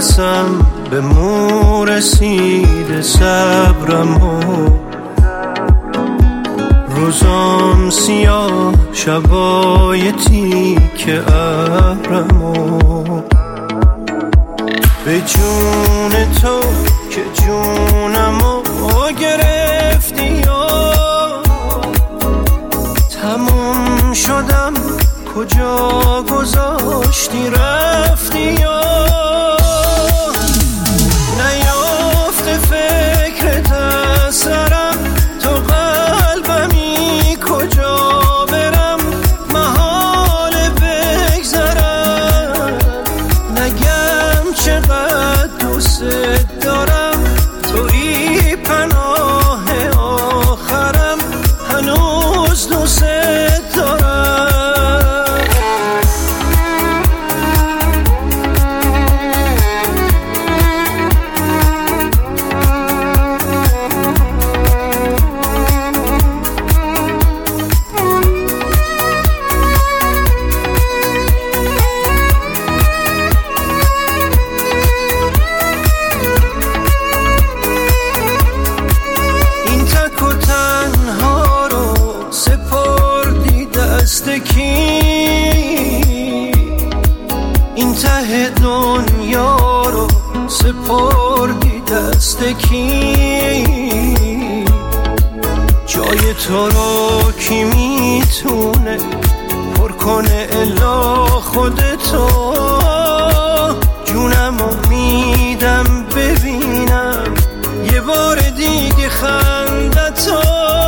نفسم به مو رسیده صبرم و روزام سیاه شبای تیک ابرم و به جون تو که جونمو گرفتی و تموم شدم کجا گذاشتی رفتی و نیافته فکرت از سرم تو قلبمی کجا برم محال بگذرم نگم چقدر دوست دارم توی پناه آخرم هنوز دوست دارم این ته دنیا رو سپردی دست کی جای تو رو کی میتونه پر کنه الا خودتو جونمو میدم ببینم یه بار دیگه خندتو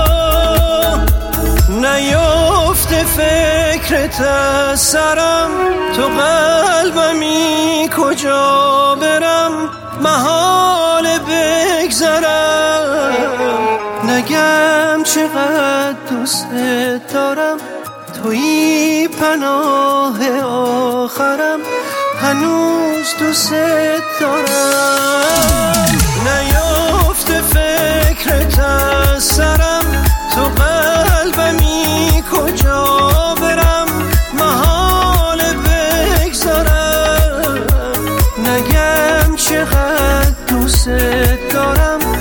نیافته فکرت از سرم تو قلبمی کجا برم محال بگذرم نگم چقدر دوست دارم توی پناه آخرم هنوز دوست دارم نیافته فکرت از سرم تو قلبمی کجا برم محال بگذارم نگم چقدر دوست دارم